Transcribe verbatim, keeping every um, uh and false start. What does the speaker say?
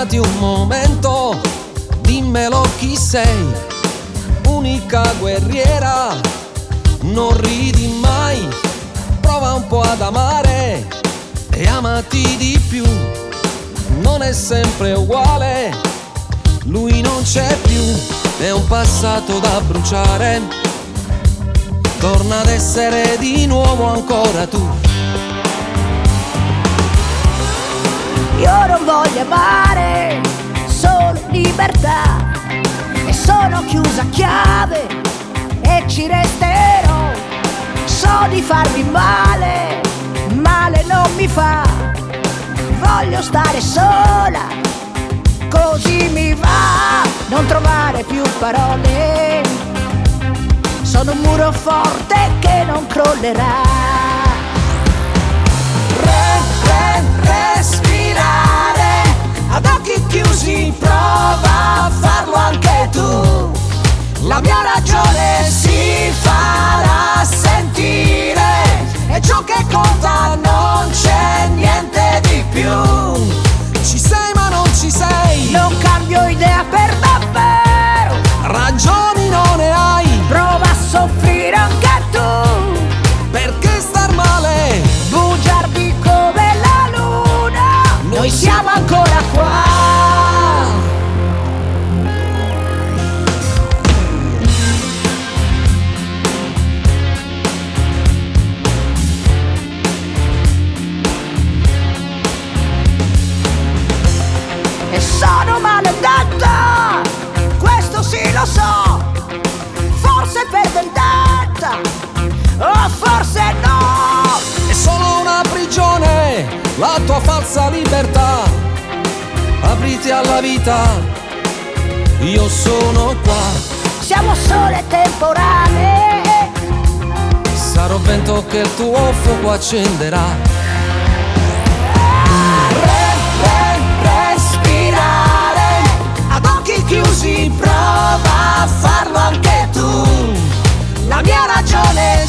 Fermati un momento, dimmelo chi sei, unica guerriera, non ridi mai, prova un po' ad amare e amati di più, non è sempre uguale, lui non c'è più, è un passato da bruciare, torna ad essere di nuovo ancora tu. Io non voglio amare, solo libertà, e sono chiusa a chiave e ci resterò. So di farmi male, male non mi fa, voglio stare sola, così mi va. Non trovare più parole, sono un muro forte che non crollerà. Re, re, respirare, ad occhi chiusi prova a farlo anche tu. La mia ragione si farà sentire e ciò che conta non c'è niente di più. Ci sei ma non ci sei, Non cambio idea per davvero, ragioni non ne hai, prova a soffrire anche tu, perché star male? bugiardi come la luna, noi siamo ancora qua. E sono maledetta, questo sì lo so, forse per vendetta, o forse no. È solo una prigione, la tua falsa libertà. Apriti alla vita, io sono qua. Siamo sole temporanee, Sarò vento che il tuo fuoco accenderà. Re, re, respirare, ad occhi chiusi prova a farlo anche tu. La mia ragione